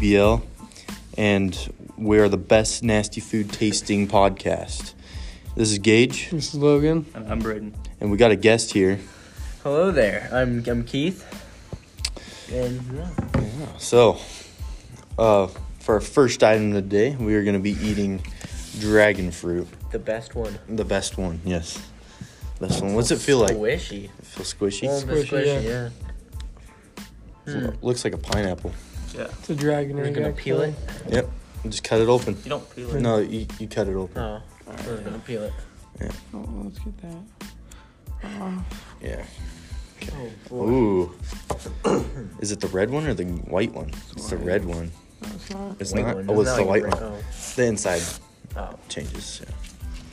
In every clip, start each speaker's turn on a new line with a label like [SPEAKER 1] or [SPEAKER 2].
[SPEAKER 1] BL, and we are the best nasty food tasting podcast. This is Gage.
[SPEAKER 2] This is Logan.
[SPEAKER 3] And I'm Braden.
[SPEAKER 1] And we got a guest here.
[SPEAKER 3] Hello there. I'm Keith. And
[SPEAKER 1] So, for our first item of the day, we are going to be eating dragon fruit.
[SPEAKER 3] the best one.
[SPEAKER 1] The best one, yes. Best one. What's it feel like?
[SPEAKER 3] Squishy.
[SPEAKER 1] It feels squishy?
[SPEAKER 3] A little bit
[SPEAKER 2] Squishy,
[SPEAKER 3] yeah.
[SPEAKER 1] Looks like a pineapple.
[SPEAKER 3] Yeah.
[SPEAKER 2] It's a dragon
[SPEAKER 3] We're
[SPEAKER 2] egg.
[SPEAKER 3] gonna peel it.
[SPEAKER 1] Yep. Just cut it open.
[SPEAKER 3] You don't peel it.
[SPEAKER 1] No, you cut it open.
[SPEAKER 3] Oh, we're gonna peel it.
[SPEAKER 2] Oh, let's get that.
[SPEAKER 1] Yeah.
[SPEAKER 3] Oh, boy.
[SPEAKER 1] Ooh. Is it the red one or the white one? It's the red one.
[SPEAKER 2] No, it's not.
[SPEAKER 1] It's
[SPEAKER 3] White
[SPEAKER 1] not?
[SPEAKER 3] one.
[SPEAKER 1] Oh, it's
[SPEAKER 3] Not
[SPEAKER 1] the
[SPEAKER 3] like
[SPEAKER 1] white
[SPEAKER 3] red-
[SPEAKER 1] one. The inside
[SPEAKER 3] Oh.
[SPEAKER 1] changes, yeah.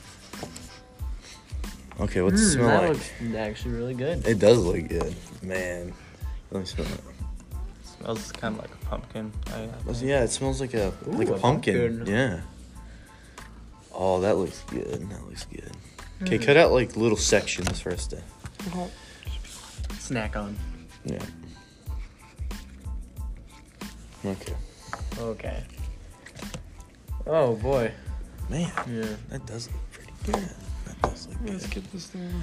[SPEAKER 1] Okay, what's it smell
[SPEAKER 3] that
[SPEAKER 1] like?
[SPEAKER 3] looks actually really good.
[SPEAKER 1] It does look good. Man. Let me smell it.
[SPEAKER 4] Smells kind of like a pumpkin.
[SPEAKER 1] Yeah, it smells like a
[SPEAKER 3] Ooh,
[SPEAKER 1] a
[SPEAKER 3] a
[SPEAKER 1] pumpkin.
[SPEAKER 3] pumpkin.
[SPEAKER 1] Yeah. Oh, that looks good. That looks good. Okay, cut out like little sections for us to.
[SPEAKER 2] Oh,
[SPEAKER 3] Snack on.
[SPEAKER 1] Yeah. Okay.
[SPEAKER 3] Okay. Oh boy.
[SPEAKER 1] Man,
[SPEAKER 3] Yeah.
[SPEAKER 1] that does look pretty good. That does look
[SPEAKER 2] let's
[SPEAKER 1] good.
[SPEAKER 2] get this thing.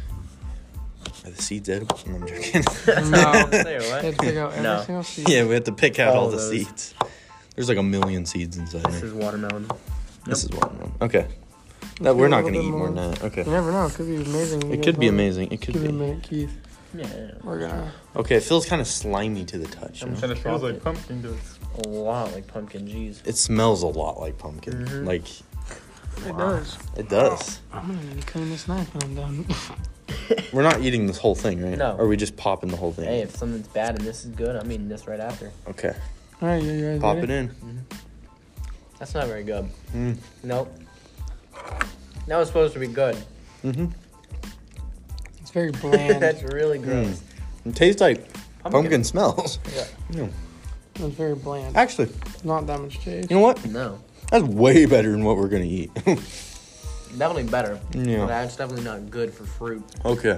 [SPEAKER 1] Are the seeds edible? No, I'm joking.
[SPEAKER 3] No. Say what?
[SPEAKER 2] Let's pick out every
[SPEAKER 3] No.
[SPEAKER 2] single seed.
[SPEAKER 1] Yeah, we have to pick out all
[SPEAKER 3] All
[SPEAKER 1] the
[SPEAKER 3] those.
[SPEAKER 1] seeds. There's like a million seeds inside
[SPEAKER 3] This
[SPEAKER 1] there.
[SPEAKER 3] is watermelon.
[SPEAKER 1] This is watermelon. Okay. That,
[SPEAKER 2] Let's
[SPEAKER 1] we're
[SPEAKER 2] get
[SPEAKER 1] not
[SPEAKER 2] a
[SPEAKER 1] going to
[SPEAKER 2] little
[SPEAKER 1] eat
[SPEAKER 2] bit
[SPEAKER 1] more than that. Okay.
[SPEAKER 2] You never know. It could be amazing. You
[SPEAKER 1] It
[SPEAKER 2] guys
[SPEAKER 1] could be
[SPEAKER 2] want
[SPEAKER 1] amazing. It could
[SPEAKER 2] Give it a
[SPEAKER 1] be.
[SPEAKER 2] minute, Keith.
[SPEAKER 3] Yeah.
[SPEAKER 2] We're gonna.
[SPEAKER 1] Okay, it feels kind of slimy to the touch. You know?
[SPEAKER 4] Kind of feels
[SPEAKER 3] Chocolate.
[SPEAKER 4] like pumpkin to it.
[SPEAKER 3] A lot like pumpkin. Jeez.
[SPEAKER 1] It smells a lot like pumpkin.
[SPEAKER 3] Mhm.
[SPEAKER 1] Like,
[SPEAKER 2] It does.
[SPEAKER 1] it does.
[SPEAKER 2] I'm gonna need to clean this knife when I'm done.
[SPEAKER 1] We're not eating this whole thing, right?
[SPEAKER 3] No.
[SPEAKER 1] Or are we just popping the whole thing?
[SPEAKER 3] Hey, if something's bad and this is good, I'm eating this right after.
[SPEAKER 1] Okay.
[SPEAKER 2] All right, you guys
[SPEAKER 1] Pop
[SPEAKER 2] ready?
[SPEAKER 1] it in.
[SPEAKER 3] That's not very good.
[SPEAKER 1] Mm.
[SPEAKER 3] Nope. That was supposed to be good.
[SPEAKER 1] Mm-hmm.
[SPEAKER 2] It's very bland.
[SPEAKER 3] That's really gross.
[SPEAKER 1] It tastes like pumpkin smells.
[SPEAKER 3] Yeah.
[SPEAKER 1] Yeah.
[SPEAKER 2] It's very bland.
[SPEAKER 1] Actually,
[SPEAKER 2] Not that much taste.
[SPEAKER 1] you know what?
[SPEAKER 3] No.
[SPEAKER 1] That's way better than what we're going to eat.
[SPEAKER 3] Definitely better.
[SPEAKER 1] Yeah.
[SPEAKER 3] But that's definitely not good for fruit.
[SPEAKER 1] Okay.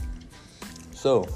[SPEAKER 1] So,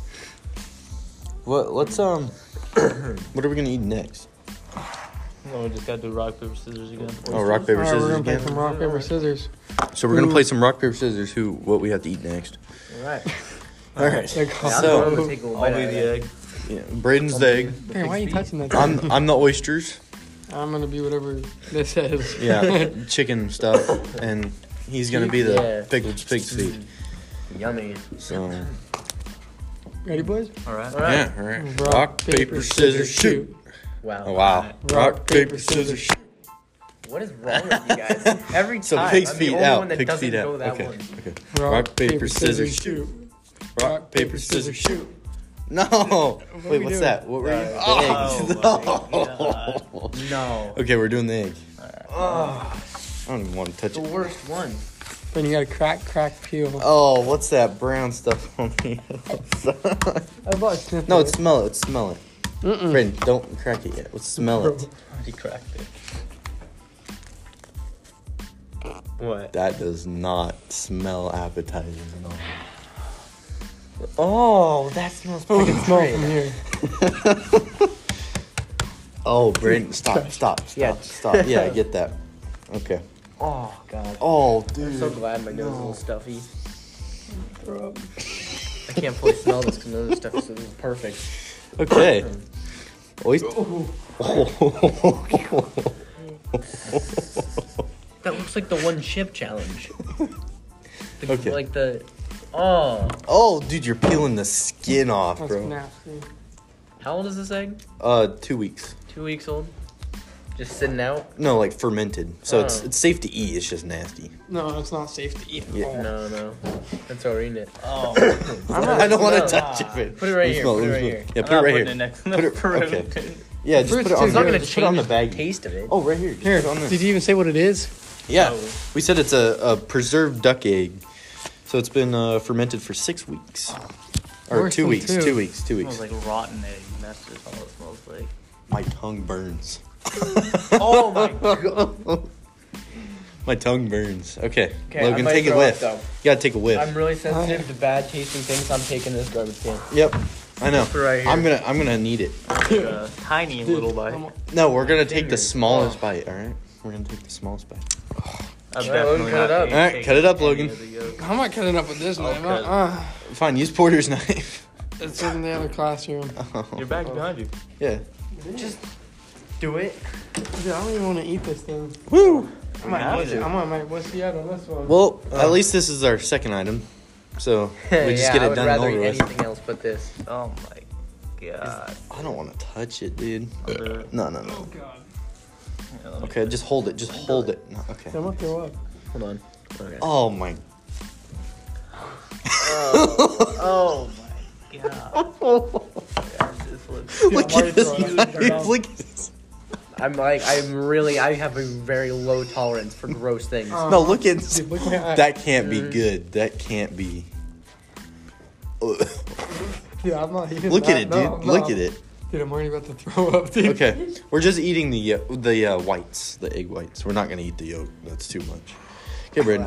[SPEAKER 1] let's what are we going to eat next?
[SPEAKER 4] No, we just gotta do rock, paper, scissors again.
[SPEAKER 1] Oh, rock, paper,
[SPEAKER 2] All right,
[SPEAKER 1] scissors
[SPEAKER 2] we're gonna play
[SPEAKER 1] again.
[SPEAKER 2] some rock, paper, scissors.
[SPEAKER 1] So we're going to play some rock, paper, scissors, what we have to eat next.
[SPEAKER 3] All right.
[SPEAKER 1] All right.
[SPEAKER 2] Like,
[SPEAKER 3] Yeah, I'm
[SPEAKER 1] So-
[SPEAKER 3] gonna take a
[SPEAKER 4] I'll
[SPEAKER 3] bite
[SPEAKER 4] be
[SPEAKER 3] out of
[SPEAKER 4] the
[SPEAKER 3] that.
[SPEAKER 4] egg.
[SPEAKER 1] Yeah, Braden's the egg.
[SPEAKER 2] hey, why are you touching that?
[SPEAKER 1] I'm the oysters.
[SPEAKER 2] I'm gonna be whatever this says.
[SPEAKER 1] Yeah, chicken stuff. And he's going to be the
[SPEAKER 3] Yeah.
[SPEAKER 1] pickled pig's feet.
[SPEAKER 3] Yummy.
[SPEAKER 1] So,
[SPEAKER 2] Ready, boys?
[SPEAKER 4] All right.
[SPEAKER 3] All right.
[SPEAKER 1] yeah, all right. Rock, paper, scissors, shoot.
[SPEAKER 3] Wow.
[SPEAKER 1] Oh, wow. Rock, paper, scissors, shoot.
[SPEAKER 3] What is wrong with you guys? Every time.
[SPEAKER 1] So pig's
[SPEAKER 3] I'm
[SPEAKER 1] feet
[SPEAKER 3] the only
[SPEAKER 1] out.
[SPEAKER 3] one that
[SPEAKER 1] Pig's
[SPEAKER 3] doesn't
[SPEAKER 1] feet out.
[SPEAKER 3] go that
[SPEAKER 1] Okay.
[SPEAKER 3] one.
[SPEAKER 1] Okay. Rock, paper, scissors, shoot. Rock, paper, scissors, shoot. No. Wait,
[SPEAKER 2] we
[SPEAKER 1] what's
[SPEAKER 2] doing?
[SPEAKER 1] that? What were you?
[SPEAKER 4] Oh,
[SPEAKER 1] Oh,
[SPEAKER 3] No.
[SPEAKER 1] Okay, we're doing the egg.
[SPEAKER 3] Oh,
[SPEAKER 1] I don't even want to touch
[SPEAKER 3] the
[SPEAKER 1] it.
[SPEAKER 3] worst one.
[SPEAKER 2] Then you gotta crack, peel.
[SPEAKER 1] Oh, what's that brown stuff on the outside?
[SPEAKER 2] I bought sniff.
[SPEAKER 1] No, smell it. Smell it.
[SPEAKER 2] Mm-mm.
[SPEAKER 1] Brandon, don't crack it yet. Let's smell it.
[SPEAKER 4] He cracked it. What?
[SPEAKER 1] That does not smell appetizing at all. Oh, that smells
[SPEAKER 2] Oh,
[SPEAKER 1] pretty
[SPEAKER 2] it smells from here.
[SPEAKER 1] Oh, Brandon, stop.
[SPEAKER 3] Yeah.
[SPEAKER 1] Stop. Yeah, I get that. Okay.
[SPEAKER 3] Oh, God.
[SPEAKER 1] Oh,
[SPEAKER 3] I'm
[SPEAKER 1] dude.
[SPEAKER 3] so glad my nose is a little stuffy.
[SPEAKER 2] Throw up.
[SPEAKER 3] I can't fully smell this because none of this stuff is perfect.
[SPEAKER 1] Okay. Oyster.
[SPEAKER 3] That looks like the one chip challenge.
[SPEAKER 1] Okay.
[SPEAKER 3] Like the. Oh.
[SPEAKER 1] Oh, dude, you're peeling the skin off,
[SPEAKER 2] That's
[SPEAKER 1] bro.
[SPEAKER 2] nasty.
[SPEAKER 3] How old is this egg?
[SPEAKER 1] 2 weeks.
[SPEAKER 3] 2 weeks old? Just sitting out?
[SPEAKER 1] No, like fermented. So it's
[SPEAKER 3] Oh.
[SPEAKER 1] safe to eat. It's just nasty.
[SPEAKER 2] No, it's not safe to eat.
[SPEAKER 1] Yeah.
[SPEAKER 2] Oh.
[SPEAKER 3] No. That's why we're eating it.
[SPEAKER 4] Oh.
[SPEAKER 1] I don't want to
[SPEAKER 3] smell.
[SPEAKER 1] touch it.
[SPEAKER 3] Put it right here.
[SPEAKER 1] Smell
[SPEAKER 3] Put it
[SPEAKER 1] let me
[SPEAKER 3] right
[SPEAKER 1] smell
[SPEAKER 3] here.
[SPEAKER 1] Yeah,
[SPEAKER 4] I'm
[SPEAKER 1] put it
[SPEAKER 4] not
[SPEAKER 1] right
[SPEAKER 4] putting
[SPEAKER 1] here.
[SPEAKER 4] it next to
[SPEAKER 1] Put
[SPEAKER 4] the
[SPEAKER 1] it-
[SPEAKER 4] fruit.
[SPEAKER 1] okay. Yeah, just
[SPEAKER 2] Fruit's
[SPEAKER 1] put it on
[SPEAKER 3] It's not
[SPEAKER 1] there.
[SPEAKER 3] gonna
[SPEAKER 1] Just put it on the
[SPEAKER 3] change the
[SPEAKER 1] bag.
[SPEAKER 3] taste of it.
[SPEAKER 1] Oh, right here. Just
[SPEAKER 2] Here,
[SPEAKER 1] put it on there.
[SPEAKER 2] did you even say what it is?
[SPEAKER 1] Yeah,
[SPEAKER 4] Oh.
[SPEAKER 1] we said it's a preserved duck egg. So it's been fermented for 6 weeks. Or
[SPEAKER 2] Worse
[SPEAKER 1] 2
[SPEAKER 2] than
[SPEAKER 1] weeks.
[SPEAKER 2] 2.
[SPEAKER 1] 2 weeks. 2
[SPEAKER 4] It
[SPEAKER 1] weeks.
[SPEAKER 4] smells like rotten egg. And that's just all it smells like.
[SPEAKER 1] My tongue burns.
[SPEAKER 3] Oh my god.
[SPEAKER 1] My tongue burns. Okay,
[SPEAKER 3] Okay, I
[SPEAKER 1] Logan,
[SPEAKER 3] might
[SPEAKER 1] take a
[SPEAKER 3] throw
[SPEAKER 1] whiff.
[SPEAKER 3] up,
[SPEAKER 1] You gotta take a whiff.
[SPEAKER 3] I'm really sensitive to bad tasting things. I'm taking this garbage can.
[SPEAKER 1] Yep. I know.
[SPEAKER 3] Put it right here.
[SPEAKER 1] I'm gonna need it.
[SPEAKER 4] A tiny little bite.
[SPEAKER 1] No, we're gonna take the smallest bite. All right, we're gonna take the smallest bite.
[SPEAKER 4] I've
[SPEAKER 3] Alright, Logan,
[SPEAKER 4] definitely
[SPEAKER 3] cut it
[SPEAKER 4] not
[SPEAKER 3] up.
[SPEAKER 4] taken
[SPEAKER 1] Alright, cut it up,
[SPEAKER 4] any
[SPEAKER 1] Logan.
[SPEAKER 4] of the yolk.
[SPEAKER 2] How am I cutting up with this knife?
[SPEAKER 4] Okay.
[SPEAKER 1] Fine, use Porter's knife.
[SPEAKER 2] It's in the other classroom.
[SPEAKER 4] Your bag's behind you.
[SPEAKER 1] Yeah.
[SPEAKER 3] Just do it.
[SPEAKER 2] Dude, I don't even want to eat this thing.
[SPEAKER 1] Woo.
[SPEAKER 2] I might
[SPEAKER 4] Have
[SPEAKER 2] eat it.
[SPEAKER 4] to.
[SPEAKER 2] I might what's out on this one.
[SPEAKER 1] Well, at least this is our second item, so we just
[SPEAKER 3] yeah,
[SPEAKER 1] get
[SPEAKER 3] I
[SPEAKER 1] it
[SPEAKER 3] would
[SPEAKER 1] done and
[SPEAKER 3] rather
[SPEAKER 1] over
[SPEAKER 3] eat
[SPEAKER 1] with.
[SPEAKER 3] anything else but this.
[SPEAKER 4] Oh my god.
[SPEAKER 1] I don't want to touch it, dude.
[SPEAKER 4] I'll do it.
[SPEAKER 1] No.
[SPEAKER 2] Oh god.
[SPEAKER 4] Yeah, let me-
[SPEAKER 1] Okay, just hold it. Just hold it. No, okay.
[SPEAKER 2] I'm gonna throw up.
[SPEAKER 3] Hold on. Okay.
[SPEAKER 1] Oh my.
[SPEAKER 4] Oh my god. God, this looks-
[SPEAKER 1] Look
[SPEAKER 2] already
[SPEAKER 1] at this
[SPEAKER 2] throwing
[SPEAKER 1] knife.
[SPEAKER 2] up.
[SPEAKER 1] Look at this.
[SPEAKER 3] I have a very low tolerance for gross things.
[SPEAKER 1] No, look at
[SPEAKER 2] Dude, look at my eye.
[SPEAKER 1] that. Can't be good. That can't be. Ugh.
[SPEAKER 2] Dude, I'm not eating
[SPEAKER 1] Look
[SPEAKER 2] that.
[SPEAKER 1] at it, dude.
[SPEAKER 2] No,
[SPEAKER 1] Look
[SPEAKER 2] no.
[SPEAKER 1] at it.
[SPEAKER 2] Dude, I'm already about to throw up, dude.
[SPEAKER 1] Okay, we're just eating the whites, the egg whites. We're not gonna eat the yolk. That's too much. Okay, Braden.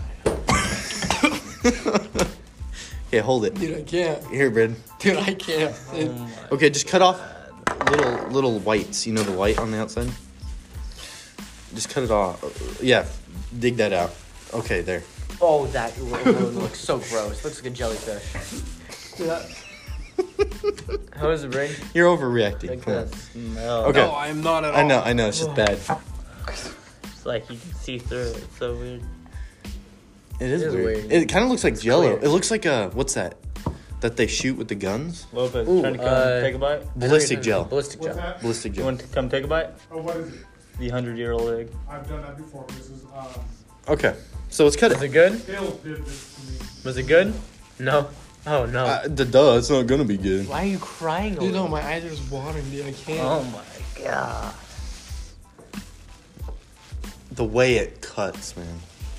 [SPEAKER 1] Okay, hold it.
[SPEAKER 2] Dude, I can't.
[SPEAKER 1] Here, Braden.
[SPEAKER 2] Dude, I can't. Dude.
[SPEAKER 4] Oh my
[SPEAKER 1] Okay, just cut off
[SPEAKER 4] God.
[SPEAKER 1] little whites. You know the white on the outside. Just cut it off. Yeah, dig that out. Okay, there.
[SPEAKER 3] Oh, that looks so gross. Looks like a jellyfish.
[SPEAKER 2] Dude, that,
[SPEAKER 3] How is it, Brain?
[SPEAKER 1] You're overreacting.
[SPEAKER 3] Like
[SPEAKER 1] Come on.
[SPEAKER 3] this.
[SPEAKER 4] No.
[SPEAKER 1] Okay.
[SPEAKER 2] No, I am not at all.
[SPEAKER 1] I know. It's just bad.
[SPEAKER 4] It's like you can see through it. It's so weird.
[SPEAKER 1] It is
[SPEAKER 3] It is
[SPEAKER 1] weird.
[SPEAKER 3] weird.
[SPEAKER 1] It kind of looks like Jello.
[SPEAKER 3] clear.
[SPEAKER 1] It looks like what's that? That they shoot with the guns?
[SPEAKER 4] Lopez,
[SPEAKER 3] Ooh,
[SPEAKER 4] trying to come take a bite?
[SPEAKER 1] Ballistic gel.
[SPEAKER 3] Ballistic
[SPEAKER 5] What's
[SPEAKER 3] gel.
[SPEAKER 5] that?
[SPEAKER 1] Ballistic
[SPEAKER 4] You
[SPEAKER 1] gel.
[SPEAKER 4] want to come take a bite?
[SPEAKER 5] Oh, what is it?
[SPEAKER 4] The 100-year-old egg.
[SPEAKER 5] I've done that before. This is
[SPEAKER 1] Okay, so let's cut
[SPEAKER 3] Was
[SPEAKER 1] it.
[SPEAKER 3] it good?
[SPEAKER 5] Phil did this to me.
[SPEAKER 3] Was it good? No. Oh no.
[SPEAKER 1] Duh, it's not gonna be good.
[SPEAKER 3] Why are you crying?
[SPEAKER 2] Dude, no,
[SPEAKER 3] over
[SPEAKER 2] my eyes are just watering, dude. I can't.
[SPEAKER 4] Oh my god.
[SPEAKER 1] The way it cuts, man.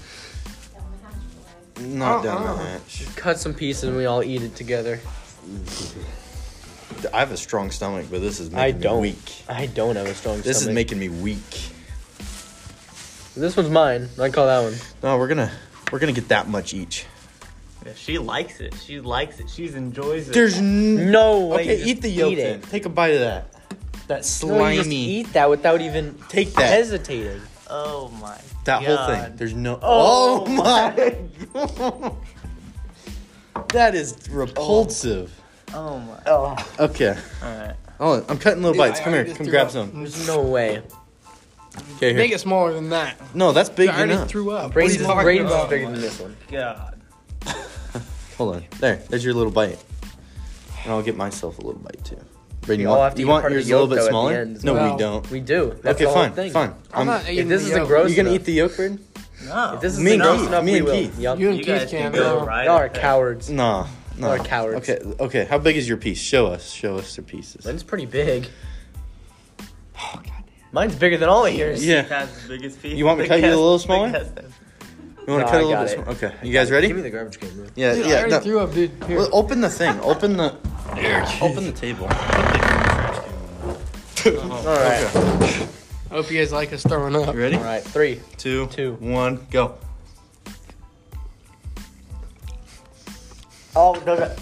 [SPEAKER 1] Not down the
[SPEAKER 2] Uh-uh.
[SPEAKER 1] hatch.
[SPEAKER 3] Cut some pieces and we all eat it together.
[SPEAKER 1] I have a strong stomach, but this is
[SPEAKER 3] I
[SPEAKER 1] making
[SPEAKER 3] don't.
[SPEAKER 1] me weak.
[SPEAKER 3] I don't have a strong
[SPEAKER 1] This is
[SPEAKER 3] stomach.
[SPEAKER 1] making me weak.
[SPEAKER 3] This one's mine. I call that one.
[SPEAKER 1] No, we're gonna get that much each.
[SPEAKER 4] Yeah, she likes it. She likes it. She enjoys it.
[SPEAKER 1] There's
[SPEAKER 3] No way.
[SPEAKER 1] Okay,
[SPEAKER 3] you
[SPEAKER 1] eat
[SPEAKER 3] just
[SPEAKER 1] the yolk
[SPEAKER 3] eat
[SPEAKER 1] then.
[SPEAKER 3] it.
[SPEAKER 1] Take a bite of that. That
[SPEAKER 3] No,
[SPEAKER 1] slimy.
[SPEAKER 3] you just eat that without even
[SPEAKER 1] Take that.
[SPEAKER 3] hesitating.
[SPEAKER 4] Oh my
[SPEAKER 1] That
[SPEAKER 4] god.
[SPEAKER 1] whole thing. There's no.
[SPEAKER 3] Oh
[SPEAKER 1] Oh, my. That is repulsive.
[SPEAKER 4] Oh my.
[SPEAKER 3] Oh,
[SPEAKER 1] Okay.
[SPEAKER 4] Alright.
[SPEAKER 1] Oh, I'm cutting little
[SPEAKER 2] Dude,
[SPEAKER 1] bites.
[SPEAKER 2] I
[SPEAKER 1] Come here.
[SPEAKER 2] already
[SPEAKER 1] Come
[SPEAKER 2] threw
[SPEAKER 1] grab
[SPEAKER 2] up.
[SPEAKER 1] some.
[SPEAKER 3] there's no way.
[SPEAKER 1] Okay,
[SPEAKER 2] Make
[SPEAKER 1] here.
[SPEAKER 2] it smaller than that.
[SPEAKER 1] No, that's big
[SPEAKER 2] Dude, I already
[SPEAKER 1] enough.
[SPEAKER 2] threw up.
[SPEAKER 3] Braden's
[SPEAKER 2] What are you talking
[SPEAKER 3] Braden's
[SPEAKER 2] about?
[SPEAKER 3] bigger than this one.
[SPEAKER 4] God.
[SPEAKER 1] Hold on. There's your little bite. And I'll get myself a little bite too. Braden,
[SPEAKER 3] We
[SPEAKER 1] you
[SPEAKER 3] all
[SPEAKER 1] want,
[SPEAKER 3] have to
[SPEAKER 1] you
[SPEAKER 3] eat
[SPEAKER 1] want
[SPEAKER 3] part of
[SPEAKER 1] yours
[SPEAKER 3] the
[SPEAKER 1] a little
[SPEAKER 3] yolk,
[SPEAKER 1] bit
[SPEAKER 3] though, at the
[SPEAKER 1] smaller?
[SPEAKER 3] end.
[SPEAKER 1] No,
[SPEAKER 2] No.
[SPEAKER 1] we don't.
[SPEAKER 3] We do. That's
[SPEAKER 1] Okay,
[SPEAKER 3] the
[SPEAKER 1] fine,
[SPEAKER 3] whole thing.
[SPEAKER 1] fine.
[SPEAKER 2] I'm not
[SPEAKER 3] If
[SPEAKER 2] eating
[SPEAKER 3] this
[SPEAKER 2] the
[SPEAKER 3] isn't
[SPEAKER 2] yolk.
[SPEAKER 3] gross
[SPEAKER 1] You gonna
[SPEAKER 3] enough,
[SPEAKER 1] eat the yolk, Braden?
[SPEAKER 4] No.
[SPEAKER 3] if this
[SPEAKER 1] Me
[SPEAKER 3] isn't
[SPEAKER 1] and
[SPEAKER 3] gross
[SPEAKER 1] Keith,
[SPEAKER 3] enough,
[SPEAKER 1] me
[SPEAKER 3] we
[SPEAKER 1] and
[SPEAKER 3] will.
[SPEAKER 1] Keith.
[SPEAKER 3] Yup.
[SPEAKER 2] You and
[SPEAKER 4] You
[SPEAKER 2] Keith
[SPEAKER 4] guys
[SPEAKER 2] can
[SPEAKER 4] can go
[SPEAKER 2] go.
[SPEAKER 4] right
[SPEAKER 3] Y'all are
[SPEAKER 4] ahead.
[SPEAKER 3] cowards.
[SPEAKER 1] Nah. No.
[SPEAKER 3] Y'all are cowards.
[SPEAKER 1] Okay. How big is your piece? Show us your pieces.
[SPEAKER 3] Mine's pretty big.
[SPEAKER 1] Oh, God.
[SPEAKER 3] Mine's bigger than all of yours.
[SPEAKER 1] Yeah.
[SPEAKER 4] Has the biggest piece.
[SPEAKER 1] You want me to
[SPEAKER 4] The
[SPEAKER 1] cut you a
[SPEAKER 4] guest-
[SPEAKER 1] little
[SPEAKER 4] the
[SPEAKER 1] smaller?
[SPEAKER 4] guest-
[SPEAKER 1] You want
[SPEAKER 3] No,
[SPEAKER 1] to cut
[SPEAKER 3] I
[SPEAKER 1] a little
[SPEAKER 3] got
[SPEAKER 1] bit
[SPEAKER 3] it.
[SPEAKER 1] smaller? Okay. You guys ready?
[SPEAKER 3] Give me the garbage can, bro.
[SPEAKER 1] Yeah,
[SPEAKER 2] Dude, I
[SPEAKER 1] yeah.
[SPEAKER 2] already
[SPEAKER 1] No.
[SPEAKER 2] threw up, dude. Here.
[SPEAKER 1] Well, open the thing. Open the table.
[SPEAKER 3] All right.
[SPEAKER 1] Okay.
[SPEAKER 2] I hope you guys like us throwing up.
[SPEAKER 1] You ready?
[SPEAKER 3] All right. 3,
[SPEAKER 1] 2,
[SPEAKER 3] 2.
[SPEAKER 1] 1, go.
[SPEAKER 3] Oh, no, no.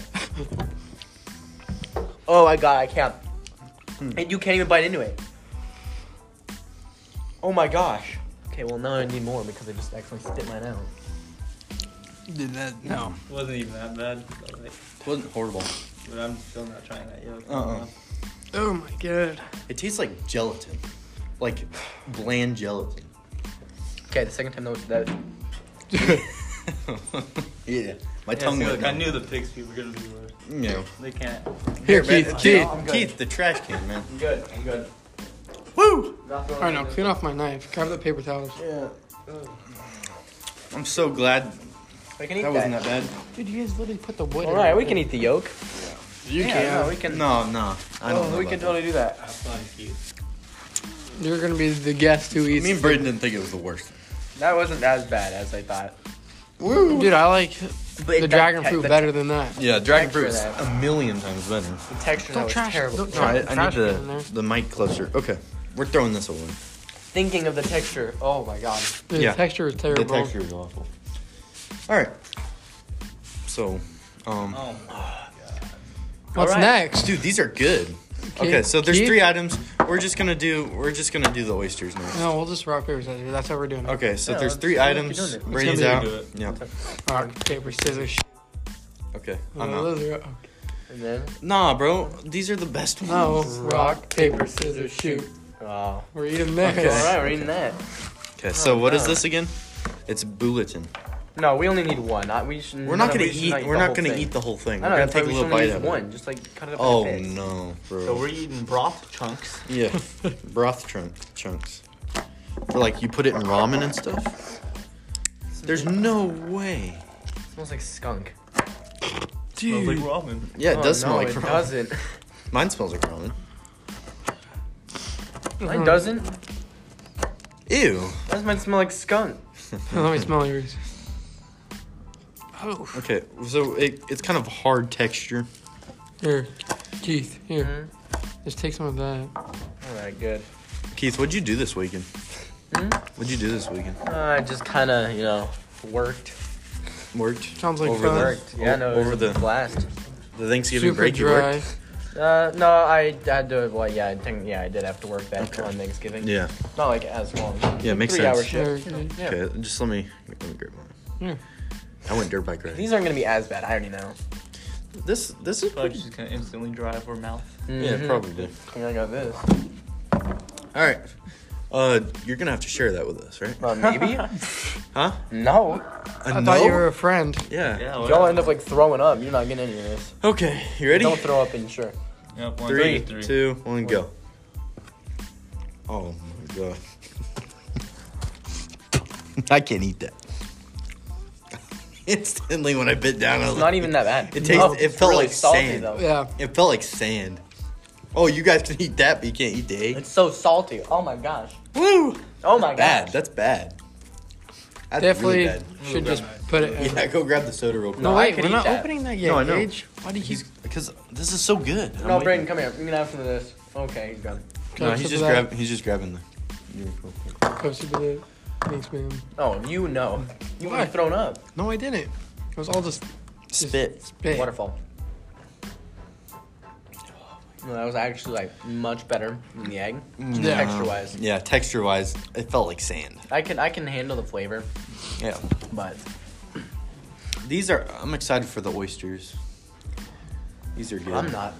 [SPEAKER 3] Oh my god, I can't. And you can't even bite into it. Oh my gosh. Okay, well now I need more because I just actually spit mine out.
[SPEAKER 2] Dude, that no.
[SPEAKER 4] It wasn't even that bad. But, like,
[SPEAKER 1] It wasn't horrible.
[SPEAKER 4] but I'm still not trying that yolk.
[SPEAKER 2] Oh my god.
[SPEAKER 1] It tastes like gelatin. Like bland gelatin.
[SPEAKER 3] Okay, the second time that
[SPEAKER 1] Yeah. My
[SPEAKER 4] Yeah,
[SPEAKER 1] tongue
[SPEAKER 4] see,
[SPEAKER 1] went
[SPEAKER 4] look, I
[SPEAKER 1] numb.
[SPEAKER 4] knew the pig feet were gonna be worse.
[SPEAKER 1] Yeah.
[SPEAKER 4] They can't.
[SPEAKER 2] Here,
[SPEAKER 1] man,
[SPEAKER 2] Keith. Keith.
[SPEAKER 3] I'm good.
[SPEAKER 1] Keith, the trash can, man.
[SPEAKER 3] I'm good. I'm good.
[SPEAKER 1] Woo!
[SPEAKER 3] Not throwing
[SPEAKER 2] All right, now
[SPEAKER 3] it in.
[SPEAKER 2] clean off my knife. Grab the paper towels.
[SPEAKER 1] Yeah. I'm so glad
[SPEAKER 3] We can eat
[SPEAKER 1] that wasn't that bad.
[SPEAKER 2] Dude, you guys literally put the wood.
[SPEAKER 3] All right, we can eat the yolk.
[SPEAKER 2] You
[SPEAKER 3] Yeah, no, we can.
[SPEAKER 1] No. I don't know
[SPEAKER 3] we
[SPEAKER 1] about
[SPEAKER 3] can
[SPEAKER 1] that.
[SPEAKER 3] totally do that.
[SPEAKER 4] That's fine, Keith.
[SPEAKER 2] You're gonna be the guest who eats.
[SPEAKER 1] Me and Braden didn't think it was the worst.
[SPEAKER 3] That wasn't as bad as I thought.
[SPEAKER 2] Dude, I like
[SPEAKER 3] But
[SPEAKER 2] the dragon fruit better than that.
[SPEAKER 1] Yeah, dragon
[SPEAKER 3] Texture
[SPEAKER 1] fruit is
[SPEAKER 3] that.
[SPEAKER 1] a million times better.
[SPEAKER 3] The texture
[SPEAKER 2] Don't
[SPEAKER 3] was
[SPEAKER 2] trash.
[SPEAKER 3] terrible.
[SPEAKER 2] Don't
[SPEAKER 1] No, I
[SPEAKER 2] trash
[SPEAKER 1] need
[SPEAKER 2] it in there.
[SPEAKER 1] the mic closer. Okay, we're throwing this away.
[SPEAKER 3] Thinking of the texture. Oh my god.
[SPEAKER 2] Dude,
[SPEAKER 1] Yeah.
[SPEAKER 2] The texture is terrible.
[SPEAKER 1] The texture is awful. All right. So,
[SPEAKER 4] Oh my god.
[SPEAKER 2] What's
[SPEAKER 3] Alright.
[SPEAKER 2] next?
[SPEAKER 1] Dude, these are good.
[SPEAKER 2] Okay,
[SPEAKER 1] Okay, so there's
[SPEAKER 2] Keith?
[SPEAKER 1] 3 items. We're just gonna do the oysters now.
[SPEAKER 2] No, we'll just rock, paper, scissors. That's how we're doing it.
[SPEAKER 1] Okay, so
[SPEAKER 3] Yeah,
[SPEAKER 1] there's
[SPEAKER 3] let's
[SPEAKER 1] 3
[SPEAKER 3] do it.
[SPEAKER 1] items.
[SPEAKER 3] Keep doing it.
[SPEAKER 1] Brady's
[SPEAKER 2] Let's
[SPEAKER 1] out.
[SPEAKER 4] do it.
[SPEAKER 1] Yeah.
[SPEAKER 2] Rock, paper, scissors, shoot.
[SPEAKER 1] Okay. I'm
[SPEAKER 2] Oh,
[SPEAKER 1] out.
[SPEAKER 2] those are-
[SPEAKER 3] And then.
[SPEAKER 1] Nah, bro. These are the best ones.
[SPEAKER 2] No, rock, paper, scissors, shoot.
[SPEAKER 3] Oh.
[SPEAKER 2] We're eating this.
[SPEAKER 1] Okay.
[SPEAKER 3] All right, we're eating that.
[SPEAKER 1] Okay, so what is
[SPEAKER 3] no.
[SPEAKER 1] this again? It's bulletin.
[SPEAKER 3] No, we only need one.
[SPEAKER 1] We're not gonna eat. We're not gonna eat the whole thing.
[SPEAKER 3] I
[SPEAKER 1] We're
[SPEAKER 3] know.
[SPEAKER 1] gonna
[SPEAKER 3] That's
[SPEAKER 1] take
[SPEAKER 3] why
[SPEAKER 1] a
[SPEAKER 3] we
[SPEAKER 1] little
[SPEAKER 3] should only
[SPEAKER 1] bite
[SPEAKER 3] use
[SPEAKER 1] out of
[SPEAKER 3] one.
[SPEAKER 1] it.
[SPEAKER 3] Just like cut it up.
[SPEAKER 1] Oh
[SPEAKER 3] in bits.
[SPEAKER 1] no, bro.
[SPEAKER 4] So we're eating broth chunks.
[SPEAKER 1] Yeah, broth chunks. For like you put it in ramen and stuff. There's no way.
[SPEAKER 3] It smells like skunk.
[SPEAKER 4] Smells like ramen.
[SPEAKER 1] Yeah, it
[SPEAKER 3] Oh,
[SPEAKER 1] does
[SPEAKER 3] no,
[SPEAKER 1] smell like
[SPEAKER 3] it
[SPEAKER 1] ramen.
[SPEAKER 3] doesn't.
[SPEAKER 1] Mine smells like ramen.
[SPEAKER 3] Mine doesn't.
[SPEAKER 1] Ew.
[SPEAKER 3] That might smell like skunk.
[SPEAKER 2] Let me smell yours. Oh.
[SPEAKER 1] Okay, so it's kind of hard texture.
[SPEAKER 2] Here, Keith, here.
[SPEAKER 3] Mhm.
[SPEAKER 2] Just take some of that.
[SPEAKER 3] All right, good.
[SPEAKER 1] Keith, what'd you do this weekend?
[SPEAKER 3] Hmm?
[SPEAKER 1] What'd you do this weekend?
[SPEAKER 3] I just kind of, worked.
[SPEAKER 1] Worked.
[SPEAKER 2] Sounds like
[SPEAKER 1] over
[SPEAKER 2] fun.
[SPEAKER 3] Worked. Yeah, no, it
[SPEAKER 1] over
[SPEAKER 3] was
[SPEAKER 1] the
[SPEAKER 3] a blast.
[SPEAKER 1] the Thanksgiving
[SPEAKER 2] Super
[SPEAKER 1] break. You
[SPEAKER 2] dry.
[SPEAKER 1] worked.
[SPEAKER 3] No, I had to. Well, yeah, I think I did have to work that
[SPEAKER 1] Okay.
[SPEAKER 3] on Thanksgiving.
[SPEAKER 1] Yeah.
[SPEAKER 3] Not like as long.
[SPEAKER 1] Yeah, makes
[SPEAKER 3] 3 hour
[SPEAKER 1] sense.
[SPEAKER 3] shift.
[SPEAKER 2] Very good.
[SPEAKER 3] Yeah.
[SPEAKER 1] Okay, just let me grab one.
[SPEAKER 2] Yeah.
[SPEAKER 1] I went dirt bike riding.
[SPEAKER 3] These aren't gonna be as bad. I already know.
[SPEAKER 1] This is
[SPEAKER 4] Like
[SPEAKER 1] pretty.
[SPEAKER 4] she's gonna instantly dry up her mouth.
[SPEAKER 1] Yeah,
[SPEAKER 3] Mhm.
[SPEAKER 1] probably.
[SPEAKER 3] I got this.
[SPEAKER 1] All right. You're gonna have to share that with us, right?
[SPEAKER 3] Maybe.
[SPEAKER 1] Huh?
[SPEAKER 3] No.
[SPEAKER 2] I thought you were a friend.
[SPEAKER 1] Yeah.
[SPEAKER 4] Yeah.
[SPEAKER 3] If y'all end up like throwing up, you're not getting any of this.
[SPEAKER 1] Okay, you ready?
[SPEAKER 3] Don't throw up in sure.
[SPEAKER 4] Yep,
[SPEAKER 1] 3,
[SPEAKER 4] 1, 2, 3.
[SPEAKER 1] 2, 1, go. Oh my god. I can't eat that. Instantly when I bit down, I was
[SPEAKER 3] It's
[SPEAKER 1] like,
[SPEAKER 3] not even that bad.
[SPEAKER 1] It tastes. It
[SPEAKER 3] it's
[SPEAKER 1] felt
[SPEAKER 3] really
[SPEAKER 1] like
[SPEAKER 3] salty
[SPEAKER 1] sand.
[SPEAKER 3] though.
[SPEAKER 2] Yeah.
[SPEAKER 1] It felt like sand. Oh, you guys can eat that, but you can't eat the egg.
[SPEAKER 3] It's so salty. Oh my gosh.
[SPEAKER 1] Woo!
[SPEAKER 3] Oh my
[SPEAKER 1] Bad.
[SPEAKER 3] gosh.
[SPEAKER 1] That's bad. That's
[SPEAKER 2] Definitely
[SPEAKER 1] really bad.
[SPEAKER 2] should just put it in.
[SPEAKER 1] Yeah, go grab the soda real quick.
[SPEAKER 2] No,
[SPEAKER 3] No, I
[SPEAKER 2] wait,
[SPEAKER 3] could
[SPEAKER 2] we're
[SPEAKER 3] eat
[SPEAKER 2] not
[SPEAKER 3] that.
[SPEAKER 2] opening that yet,
[SPEAKER 1] No, I know.
[SPEAKER 2] Gage. Why do you
[SPEAKER 1] He's because this is so good. I'm
[SPEAKER 3] No,
[SPEAKER 1] waiting.
[SPEAKER 3] Brayden, come here. You can have some of this. Okay, he's done.
[SPEAKER 1] No,
[SPEAKER 2] Go
[SPEAKER 1] he's
[SPEAKER 2] sip
[SPEAKER 1] just
[SPEAKER 2] of that.
[SPEAKER 1] grabbing. He's just grabbing the.
[SPEAKER 2] Go sip of it. Thanks, man.
[SPEAKER 3] Oh, you know. You
[SPEAKER 2] Why?
[SPEAKER 3] would have thrown up.
[SPEAKER 2] No, I didn't. It was all just
[SPEAKER 1] Spit.
[SPEAKER 2] spit.
[SPEAKER 3] Waterfall. No, that was actually like much better than the egg.
[SPEAKER 2] Yeah.
[SPEAKER 3] Texture wise.
[SPEAKER 1] Yeah, texture wise, it felt like sand.
[SPEAKER 3] I can handle the flavor,
[SPEAKER 1] Yeah.
[SPEAKER 3] but
[SPEAKER 1] These are. I'm excited for the oysters. These are good.
[SPEAKER 3] I'm not.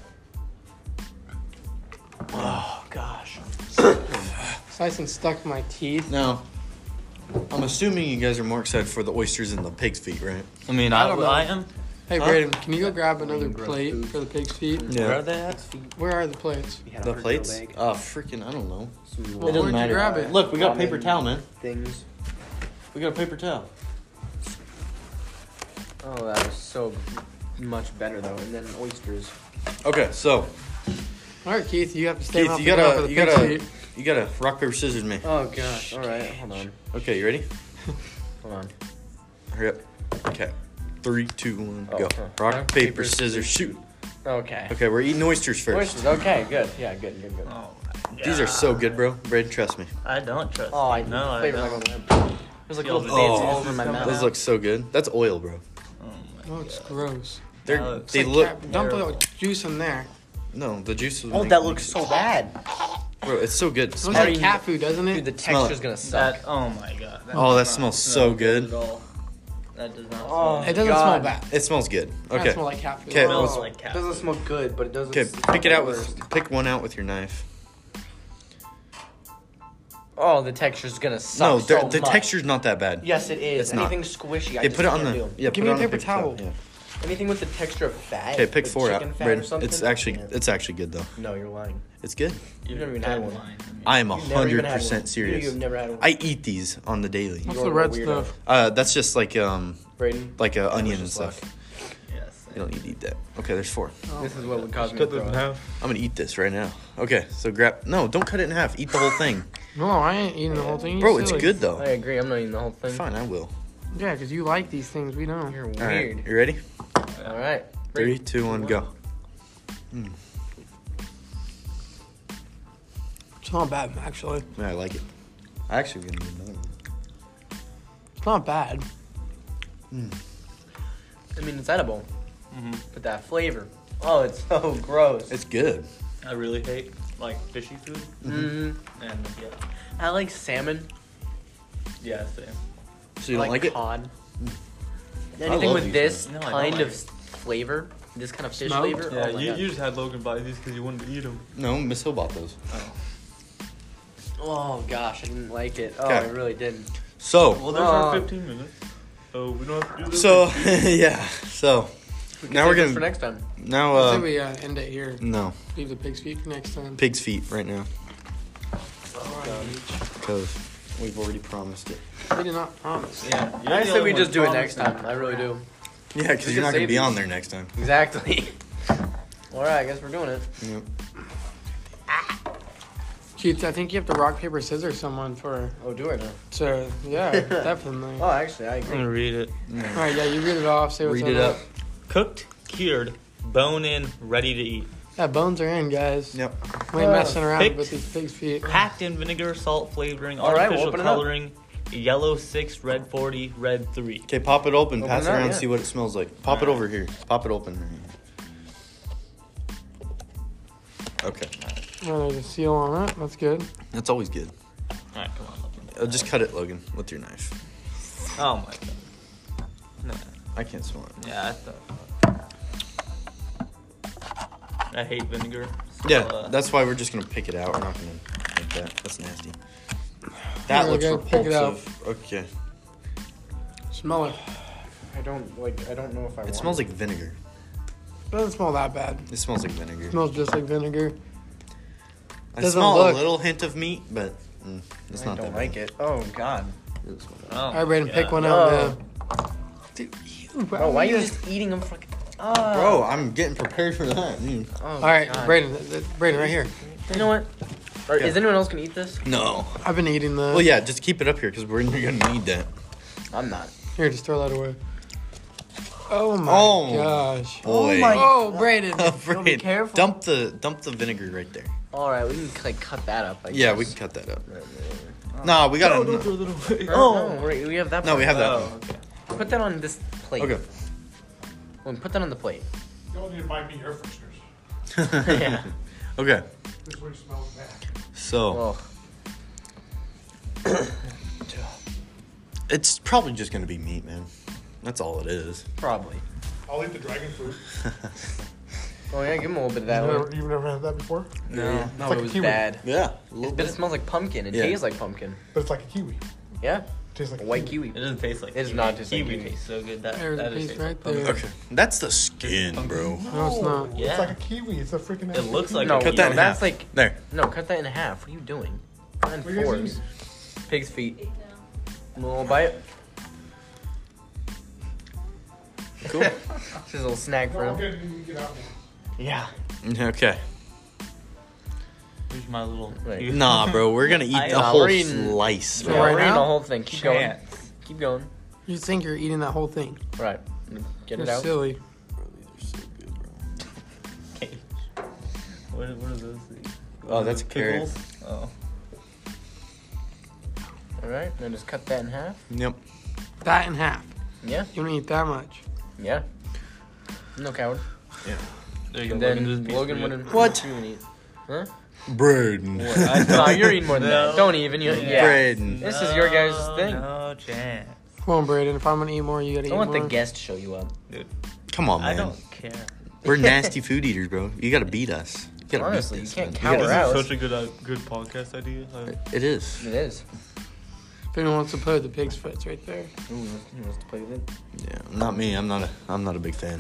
[SPEAKER 3] Oh gosh.
[SPEAKER 2] It's nice and stuck in my teeth.
[SPEAKER 1] Now, I'm assuming you guys are more excited for the oysters and the pig's feet, right?
[SPEAKER 4] I mean,
[SPEAKER 2] I don't know.
[SPEAKER 4] I am.
[SPEAKER 2] Hey,
[SPEAKER 1] Huh?
[SPEAKER 2] Braden, can you go grab another
[SPEAKER 3] Gross
[SPEAKER 2] plate
[SPEAKER 3] food.
[SPEAKER 2] for the pig's feet?
[SPEAKER 1] Yeah.
[SPEAKER 4] Where are they at?
[SPEAKER 2] Where are the plates?
[SPEAKER 1] The plates? Freaking, I don't know.
[SPEAKER 2] Well, where'd you grab it?
[SPEAKER 1] Look, we got paper towel, man.
[SPEAKER 3] Things.
[SPEAKER 1] We got a paper towel.
[SPEAKER 3] Oh, that was so much better though. And then oysters.
[SPEAKER 1] Okay, so
[SPEAKER 2] All right, Keith, you have to stay
[SPEAKER 1] Keith,
[SPEAKER 2] off
[SPEAKER 1] you
[SPEAKER 2] the ground for
[SPEAKER 1] gotta,
[SPEAKER 2] the
[SPEAKER 1] you
[SPEAKER 2] pig's
[SPEAKER 1] gotta,
[SPEAKER 2] feet.
[SPEAKER 1] you gotta rock paper scissors me.
[SPEAKER 3] Oh gosh. All right, hold on.
[SPEAKER 1] Okay, you ready?
[SPEAKER 3] Hold on.
[SPEAKER 1] Hurry up. Okay. 3, 2, 1,
[SPEAKER 3] Oh,
[SPEAKER 1] go.
[SPEAKER 3] okay.
[SPEAKER 1] Rock, paper, scissors, shoot.
[SPEAKER 3] Okay.
[SPEAKER 1] Okay, we're eating oysters first.
[SPEAKER 3] Oysters. Okay, good. Yeah, good.
[SPEAKER 4] Oh,
[SPEAKER 1] These are so good, bro. Braden, trust me.
[SPEAKER 4] I don't trust.
[SPEAKER 3] Oh, I
[SPEAKER 4] no, I
[SPEAKER 3] flavor's
[SPEAKER 4] don't.
[SPEAKER 3] not gonna win. There's like little bits
[SPEAKER 4] Oh.
[SPEAKER 3] all over my mouth.
[SPEAKER 1] Those look so good. That's oil, bro.
[SPEAKER 4] Oh
[SPEAKER 2] Oh, it's gross.
[SPEAKER 1] They're,
[SPEAKER 4] No,
[SPEAKER 2] It's
[SPEAKER 1] they
[SPEAKER 2] like
[SPEAKER 1] look.
[SPEAKER 2] dump
[SPEAKER 4] terrible.
[SPEAKER 2] the juice in there.
[SPEAKER 1] No, the juice is.
[SPEAKER 3] Oh, that looks so bad.
[SPEAKER 1] Bro, it's so good.
[SPEAKER 2] It
[SPEAKER 1] Smell
[SPEAKER 2] looks
[SPEAKER 1] it.
[SPEAKER 2] like cat food, doesn't
[SPEAKER 3] Dude,
[SPEAKER 2] it?
[SPEAKER 3] the
[SPEAKER 1] Smell
[SPEAKER 3] texture's
[SPEAKER 1] it.
[SPEAKER 3] gonna suck.
[SPEAKER 4] That. Oh my god.
[SPEAKER 1] Oh, that
[SPEAKER 4] does not
[SPEAKER 1] smells
[SPEAKER 4] smell
[SPEAKER 1] so good.
[SPEAKER 4] at all. That does not
[SPEAKER 3] Oh.
[SPEAKER 4] smell.
[SPEAKER 2] It doesn't
[SPEAKER 3] God.
[SPEAKER 2] smell bad.
[SPEAKER 1] It smells good.
[SPEAKER 2] It doesn't
[SPEAKER 1] Okay.
[SPEAKER 2] smell like cat food.
[SPEAKER 1] Okay,
[SPEAKER 2] Oh.
[SPEAKER 4] smells like cat.
[SPEAKER 3] doesn't smell good, but it doesn't.
[SPEAKER 1] Okay, pick it out with. Pick one out with your knife.
[SPEAKER 3] Oh, the texture's gonna suck.
[SPEAKER 1] No,
[SPEAKER 3] so
[SPEAKER 1] the
[SPEAKER 3] much.
[SPEAKER 1] texture's not that bad.
[SPEAKER 3] Yes, it is.
[SPEAKER 1] It's not.
[SPEAKER 3] Anything squishy, I
[SPEAKER 1] They
[SPEAKER 3] just
[SPEAKER 1] put it on
[SPEAKER 3] can't
[SPEAKER 1] the.
[SPEAKER 3] do.
[SPEAKER 1] Yeah,
[SPEAKER 2] Give
[SPEAKER 1] put
[SPEAKER 2] me
[SPEAKER 1] it
[SPEAKER 2] a
[SPEAKER 1] on the
[SPEAKER 2] paper towel.
[SPEAKER 1] Yeah.
[SPEAKER 3] Anything with the texture of fat.
[SPEAKER 1] Okay, pick
[SPEAKER 3] like
[SPEAKER 1] 4 out.
[SPEAKER 3] chicken fat or
[SPEAKER 1] Braden,
[SPEAKER 3] something.
[SPEAKER 1] it's actually
[SPEAKER 3] Yeah.
[SPEAKER 1] it's actually good though.
[SPEAKER 3] No, you're lying.
[SPEAKER 1] It's good.
[SPEAKER 3] You've never even had one.
[SPEAKER 1] I am
[SPEAKER 3] You've never even had
[SPEAKER 1] 100%
[SPEAKER 3] one.
[SPEAKER 1] serious.
[SPEAKER 3] You've never had one.
[SPEAKER 1] I eat these on the daily.
[SPEAKER 2] What's
[SPEAKER 3] You're
[SPEAKER 2] the
[SPEAKER 3] a
[SPEAKER 2] red
[SPEAKER 3] weirdo.
[SPEAKER 2] stuff?
[SPEAKER 1] That's just like
[SPEAKER 3] Braden,
[SPEAKER 1] a onion and
[SPEAKER 3] just
[SPEAKER 1] stuff.
[SPEAKER 4] Yes.
[SPEAKER 1] You don't need to eat that. Okay, there's 4.
[SPEAKER 3] this is what would cause me to throw up.
[SPEAKER 1] I'm gonna eat this right now. Okay, so grab. No, don't cut it in half. Eat the whole thing,
[SPEAKER 2] No, I ain't eating the whole thing.
[SPEAKER 1] bro.
[SPEAKER 2] You
[SPEAKER 1] It's
[SPEAKER 2] silly.
[SPEAKER 1] good though.
[SPEAKER 3] I agree. I'm not eating the whole thing.
[SPEAKER 1] Fine, I will.
[SPEAKER 2] Yeah, because you like these things. We don't.
[SPEAKER 3] You're
[SPEAKER 1] All
[SPEAKER 3] weird.
[SPEAKER 1] right, you ready?
[SPEAKER 3] All right.
[SPEAKER 1] 3, 2, 1, go.
[SPEAKER 2] It's not bad, actually.
[SPEAKER 1] Yeah, I like it. I actually gonna need another one.
[SPEAKER 2] It's not bad.
[SPEAKER 3] I mean, it's edible, but that flavor. Oh, it's so gross.
[SPEAKER 1] It's good.
[SPEAKER 4] I really hate like fishy food.
[SPEAKER 3] Mm-hmm.
[SPEAKER 4] And yeah.
[SPEAKER 3] I like salmon.
[SPEAKER 4] Yeah, same.
[SPEAKER 1] So you don't like it?
[SPEAKER 3] cod.
[SPEAKER 1] I
[SPEAKER 3] Anything
[SPEAKER 1] love
[SPEAKER 3] with
[SPEAKER 1] these
[SPEAKER 3] this
[SPEAKER 4] things. No, I
[SPEAKER 3] kind
[SPEAKER 4] don't
[SPEAKER 3] of
[SPEAKER 4] like it.
[SPEAKER 3] flavor, this kind of fish
[SPEAKER 2] Smoked?
[SPEAKER 3] flavor.
[SPEAKER 4] Yeah,
[SPEAKER 3] oh my
[SPEAKER 4] you
[SPEAKER 3] God.
[SPEAKER 4] just had Logan buy these because you wanted to eat them.
[SPEAKER 1] No, Miss Hill bought those.
[SPEAKER 3] Oh gosh, I didn't like it. Oh,
[SPEAKER 1] Okay.
[SPEAKER 3] I really didn't.
[SPEAKER 1] So,
[SPEAKER 4] Well, there's our 15 minutes. So we don't have to do this.
[SPEAKER 1] yeah. So, now we're
[SPEAKER 3] Save this for
[SPEAKER 1] gonna
[SPEAKER 3] next time.
[SPEAKER 1] now
[SPEAKER 2] I say we end it here.
[SPEAKER 1] no
[SPEAKER 2] Leave the pig's feet for next time.
[SPEAKER 1] pig's feet right now because we've already promised it.
[SPEAKER 2] We did not promise.
[SPEAKER 4] Yeah, you're
[SPEAKER 3] I
[SPEAKER 4] the
[SPEAKER 3] say
[SPEAKER 4] only
[SPEAKER 3] we
[SPEAKER 4] one
[SPEAKER 3] just do it next
[SPEAKER 4] promising.
[SPEAKER 3] time. I really do.
[SPEAKER 1] Yeah, because
[SPEAKER 3] We
[SPEAKER 1] you're
[SPEAKER 3] can
[SPEAKER 1] not gonna
[SPEAKER 3] save
[SPEAKER 1] be
[SPEAKER 3] these.
[SPEAKER 1] on there next time.
[SPEAKER 3] Exactly. All right, I guess we're doing it.
[SPEAKER 1] Yep.
[SPEAKER 2] Keith, I think you have to rock, paper, scissors someone for.
[SPEAKER 3] Oh, do it now.
[SPEAKER 2] So, yeah, definitely.
[SPEAKER 3] Oh, actually, I
[SPEAKER 4] I'm
[SPEAKER 3] agree.
[SPEAKER 4] gonna read it.
[SPEAKER 2] All right, yeah, you read it off. Say what's
[SPEAKER 1] Read it up.
[SPEAKER 4] Cooked, cured, bone in, ready to eat.
[SPEAKER 2] Yeah, bones are in, guys.
[SPEAKER 1] Yep.
[SPEAKER 2] We ain't messing around
[SPEAKER 4] Picked.
[SPEAKER 2] with these pig's feet.
[SPEAKER 4] Packed in vinegar, salt flavoring,
[SPEAKER 3] All right,
[SPEAKER 4] artificial
[SPEAKER 3] open it up.
[SPEAKER 4] coloring, yellow 6, red 40, red 3.
[SPEAKER 1] Okay, pop it open.
[SPEAKER 3] Open
[SPEAKER 1] Pass
[SPEAKER 3] it
[SPEAKER 1] it
[SPEAKER 3] up,
[SPEAKER 1] around.
[SPEAKER 3] yeah.
[SPEAKER 1] See what it smells like. Pop it over here. Pop it open. Right here. Okay,
[SPEAKER 2] Oh, there's a seal on it. That's good.
[SPEAKER 1] that's always good.
[SPEAKER 4] Alright, come on.
[SPEAKER 1] Just cut it, Logan, with your knife.
[SPEAKER 4] Oh my god. No.
[SPEAKER 1] I can't smell it.
[SPEAKER 4] Yeah, I thought. I hate vinegar. So,
[SPEAKER 1] Yeah, that's why we're just gonna pick it out. We're not gonna make that. That's nasty. That
[SPEAKER 2] Here we
[SPEAKER 1] looks
[SPEAKER 2] go, pick it out.
[SPEAKER 1] repulsive. Okay.
[SPEAKER 2] Smell it.
[SPEAKER 3] I don't know if I
[SPEAKER 1] It smells like vinegar.
[SPEAKER 2] Doesn't smell that bad.
[SPEAKER 1] It smells like vinegar.
[SPEAKER 2] Smells just like vinegar.
[SPEAKER 1] I
[SPEAKER 2] doesn't
[SPEAKER 1] smell
[SPEAKER 2] look-
[SPEAKER 1] a little hint of meat, but it's
[SPEAKER 3] I
[SPEAKER 1] not
[SPEAKER 3] don't
[SPEAKER 1] that
[SPEAKER 3] like
[SPEAKER 1] bad.
[SPEAKER 3] it. Oh God.
[SPEAKER 4] Oh,
[SPEAKER 2] All right, Brayden, pick
[SPEAKER 4] yeah.
[SPEAKER 2] one out.
[SPEAKER 3] Oh.
[SPEAKER 2] Dude,
[SPEAKER 3] Oh, why are you just eating them? Fucking. Oh.
[SPEAKER 1] Bro, I'm getting prepared for that.
[SPEAKER 3] Oh,
[SPEAKER 2] All right,
[SPEAKER 3] God.
[SPEAKER 2] Brayden, right here.
[SPEAKER 3] You know what? Or,
[SPEAKER 1] Yeah.
[SPEAKER 3] Is anyone else gonna eat this?
[SPEAKER 1] No.
[SPEAKER 2] I've been eating the.
[SPEAKER 1] Well, yeah, just keep it up here because we're gonna need that.
[SPEAKER 3] I'm not.
[SPEAKER 2] Here, just throw that away. Oh my
[SPEAKER 1] Oh.
[SPEAKER 2] gosh.
[SPEAKER 1] Boy.
[SPEAKER 2] Oh, Brayden.
[SPEAKER 1] Brayden,
[SPEAKER 3] careful.
[SPEAKER 1] dump the vinegar right there.
[SPEAKER 3] All right, we can like cut that up. I
[SPEAKER 1] Yeah,
[SPEAKER 3] guess.
[SPEAKER 1] we can cut that up. Nah, we gotta.
[SPEAKER 4] Don't throw that away.
[SPEAKER 3] Oh, no, we have that.
[SPEAKER 1] No, we have that
[SPEAKER 4] Oh,
[SPEAKER 1] one.
[SPEAKER 4] okay.
[SPEAKER 3] Put that on this plate.
[SPEAKER 1] Okay.
[SPEAKER 3] Well, put that on the plate.
[SPEAKER 5] You don't need to buy me air fresheners.
[SPEAKER 3] Yeah.
[SPEAKER 1] Okay.
[SPEAKER 5] This way smells bad.
[SPEAKER 1] So
[SPEAKER 3] Oh,
[SPEAKER 1] it's probably just gonna be meat, man. That's all it is.
[SPEAKER 3] probably.
[SPEAKER 5] I'll eat the dragon fruit.
[SPEAKER 3] Oh yeah, give him a little bit of that.
[SPEAKER 5] You've never had that before?
[SPEAKER 3] No,
[SPEAKER 5] like
[SPEAKER 3] it
[SPEAKER 5] a
[SPEAKER 3] was
[SPEAKER 5] kiwi.
[SPEAKER 3] bad.
[SPEAKER 1] Yeah.
[SPEAKER 3] But it smells like pumpkin. It
[SPEAKER 1] Yeah.
[SPEAKER 3] tastes like pumpkin.
[SPEAKER 5] But it's like a kiwi.
[SPEAKER 3] Yeah,
[SPEAKER 5] It tastes like
[SPEAKER 3] a
[SPEAKER 5] a
[SPEAKER 3] white kiwi.
[SPEAKER 4] It doesn't taste like
[SPEAKER 3] It does
[SPEAKER 4] kiwi.
[SPEAKER 3] not taste like
[SPEAKER 4] kiwi.
[SPEAKER 3] kiwi.
[SPEAKER 4] Tastes so good. That
[SPEAKER 2] There's a
[SPEAKER 4] that
[SPEAKER 2] piece
[SPEAKER 4] tastes
[SPEAKER 2] right
[SPEAKER 4] like
[SPEAKER 2] there.
[SPEAKER 1] Okay. That's the skin, bro.
[SPEAKER 2] No, it's not.
[SPEAKER 4] Yeah.
[SPEAKER 5] It's like a kiwi. It's a freaking.
[SPEAKER 4] It looks like
[SPEAKER 3] No,
[SPEAKER 4] a
[SPEAKER 1] Cut that in
[SPEAKER 3] that's
[SPEAKER 1] half.
[SPEAKER 3] like
[SPEAKER 1] There.
[SPEAKER 3] no. Cut that in half. What are you doing? Not in
[SPEAKER 5] What are you guys
[SPEAKER 3] fours. Pig's feet. We'll bite it.
[SPEAKER 1] Cool.
[SPEAKER 3] This is a little snack
[SPEAKER 5] No,
[SPEAKER 3] for
[SPEAKER 5] I'm
[SPEAKER 3] him.
[SPEAKER 5] getting you to get out now.
[SPEAKER 3] Yeah.
[SPEAKER 1] Okay.
[SPEAKER 4] Here's my little.
[SPEAKER 3] Right.
[SPEAKER 1] Nah, bro, we're gonna eat the
[SPEAKER 4] Nah,
[SPEAKER 1] whole
[SPEAKER 3] we're eating-
[SPEAKER 1] slice,
[SPEAKER 3] Yeah,
[SPEAKER 1] bro.
[SPEAKER 2] right
[SPEAKER 3] we're eating
[SPEAKER 2] now?
[SPEAKER 3] the whole thing. Keep going.
[SPEAKER 4] Chance.
[SPEAKER 3] Keep going.
[SPEAKER 2] You think you're eating that whole thing?
[SPEAKER 3] Right. Get it
[SPEAKER 2] You're
[SPEAKER 3] out.
[SPEAKER 2] silly.
[SPEAKER 4] Okay. What are those things?
[SPEAKER 1] Oh, that's a carrot.
[SPEAKER 4] Pickles? Oh.
[SPEAKER 3] All right. Then just cut that in half.
[SPEAKER 1] Yep.
[SPEAKER 2] That in half.
[SPEAKER 3] Yeah.
[SPEAKER 2] You don't eat that much.
[SPEAKER 3] Yeah. No coward.
[SPEAKER 4] There you go.
[SPEAKER 3] And
[SPEAKER 4] Logan, this
[SPEAKER 3] then
[SPEAKER 4] piece
[SPEAKER 3] Logan
[SPEAKER 4] for you.
[SPEAKER 3] wouldn't.
[SPEAKER 1] What?
[SPEAKER 3] You wouldn't eat. Huh?
[SPEAKER 1] Braden.
[SPEAKER 3] No, you're eating more than that.
[SPEAKER 4] No.
[SPEAKER 3] Don't even. Yeah.
[SPEAKER 1] Braden.
[SPEAKER 3] This is your guys' thing.
[SPEAKER 4] No chance.
[SPEAKER 2] Come on, Brayden. If I'm gonna eat more, you gotta
[SPEAKER 3] I
[SPEAKER 2] eat
[SPEAKER 3] want
[SPEAKER 2] more.
[SPEAKER 3] the guest to show you up.
[SPEAKER 1] Come on,
[SPEAKER 4] I
[SPEAKER 1] man.
[SPEAKER 4] don't care.
[SPEAKER 1] We're nasty food eaters, bro. You gotta beat us. You gotta
[SPEAKER 3] Honestly,
[SPEAKER 1] beat this,
[SPEAKER 3] you can't
[SPEAKER 1] man.
[SPEAKER 3] cower
[SPEAKER 1] gotta-
[SPEAKER 3] out.
[SPEAKER 4] Such a good podcast idea.
[SPEAKER 1] It is.
[SPEAKER 3] It is.
[SPEAKER 2] If anyone wants to put the pig's foot's right there.
[SPEAKER 3] Ooh, he wants to play with it.
[SPEAKER 1] Yeah, not me. I'm not a big fan.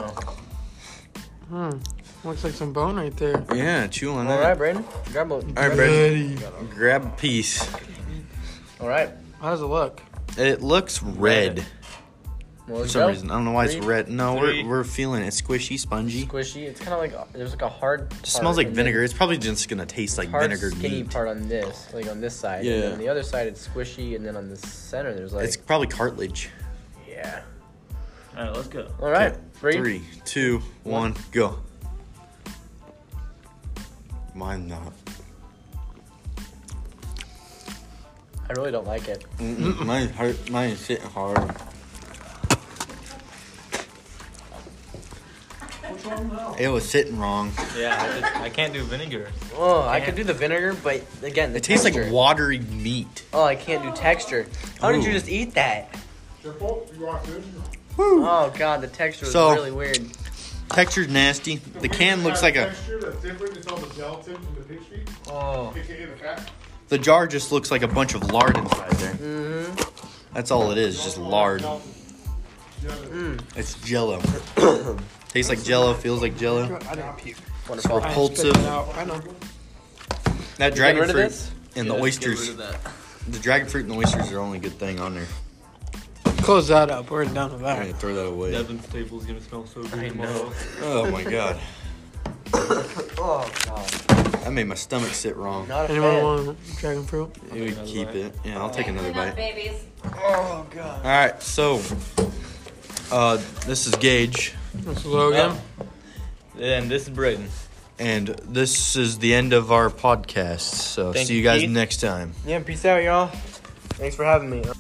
[SPEAKER 3] No.
[SPEAKER 2] Looks like some bone right there.
[SPEAKER 1] Yeah, chew on
[SPEAKER 3] All
[SPEAKER 1] that.
[SPEAKER 3] right, Brandon. Grab a.
[SPEAKER 1] All right, Braden. Grab a piece.
[SPEAKER 3] All right.
[SPEAKER 2] How does it look?
[SPEAKER 1] It looks red
[SPEAKER 3] Well,
[SPEAKER 1] for
[SPEAKER 3] let's
[SPEAKER 1] some
[SPEAKER 3] go.
[SPEAKER 1] reason. I don't know why it's
[SPEAKER 3] 3,
[SPEAKER 1] red. No,
[SPEAKER 4] Three.
[SPEAKER 1] we're feeling it. Squishy, spongy.
[SPEAKER 3] Squishy. It's kind of like there's like a hard.
[SPEAKER 1] It smells like vinegar. It's probably just gonna taste like
[SPEAKER 3] Hard
[SPEAKER 1] vinegar
[SPEAKER 3] skinny
[SPEAKER 1] meat.
[SPEAKER 3] part on this, like on this side.
[SPEAKER 1] Yeah.
[SPEAKER 3] And then on the other side, it's squishy, and then on the center, there's like.
[SPEAKER 1] It's probably cartilage.
[SPEAKER 3] Yeah.
[SPEAKER 4] All right, let's go.
[SPEAKER 3] All right.
[SPEAKER 1] Okay,
[SPEAKER 3] Ready?
[SPEAKER 1] 3, 2, 1, go. Mine not.
[SPEAKER 3] I really don't like it.
[SPEAKER 1] Mine hurt. Mine is hitting hard. It was sitting wrong.
[SPEAKER 4] Yeah, I can't do vinegar.
[SPEAKER 3] Oh, I could do the vinegar, but again, the
[SPEAKER 1] It tastes
[SPEAKER 3] texture.
[SPEAKER 1] like watery meat.
[SPEAKER 3] Oh, I can't do texture. How did you
[SPEAKER 1] Ooh.
[SPEAKER 3] just eat that?
[SPEAKER 5] Your fault. You want this?
[SPEAKER 3] Oh god, the texture was
[SPEAKER 1] So-
[SPEAKER 3] really weird.
[SPEAKER 1] Texture's nasty. The can looks like a.
[SPEAKER 5] texture that's different. It's all the gelatin and the pig's feet,
[SPEAKER 3] Oh.
[SPEAKER 5] aka the fat.
[SPEAKER 1] The jar just looks like a bunch of lard inside there.
[SPEAKER 3] Mm-hmm.
[SPEAKER 1] That's all it is, just lard. It's Jello. Tastes like Jello, feels like Jello.
[SPEAKER 2] I didn't puke.
[SPEAKER 3] Wonderful.
[SPEAKER 2] I
[SPEAKER 1] Repulsive.
[SPEAKER 2] spit it out. I know.
[SPEAKER 1] That
[SPEAKER 3] Get
[SPEAKER 1] dragon
[SPEAKER 3] rid of
[SPEAKER 1] fruit
[SPEAKER 3] this?
[SPEAKER 1] and the oysters. The dragon fruit and the oysters are the only good thing on there.
[SPEAKER 2] Close that up. We're done with
[SPEAKER 1] I'm
[SPEAKER 2] that.
[SPEAKER 1] gonna throw that away.
[SPEAKER 4] Devin's table's gonna smell so good
[SPEAKER 3] I
[SPEAKER 4] tomorrow.
[SPEAKER 1] Oh my god.
[SPEAKER 3] Oh god.
[SPEAKER 1] That made my stomach sit wrong.
[SPEAKER 3] Not a
[SPEAKER 2] Anyone
[SPEAKER 3] fan.
[SPEAKER 2] want dragon fruit?
[SPEAKER 1] You would keep it. Yeah, I'll take another bite.
[SPEAKER 6] Babies.
[SPEAKER 3] Oh god.
[SPEAKER 1] Alright, so this is Gage,
[SPEAKER 2] This is Logan.
[SPEAKER 4] And this is Braden.
[SPEAKER 1] and this is the end of our podcast. So
[SPEAKER 3] Thank
[SPEAKER 1] see you
[SPEAKER 3] you,
[SPEAKER 1] guys
[SPEAKER 3] Keith.
[SPEAKER 1] next time.
[SPEAKER 3] Yeah, peace out, y'all. Thanks for having me.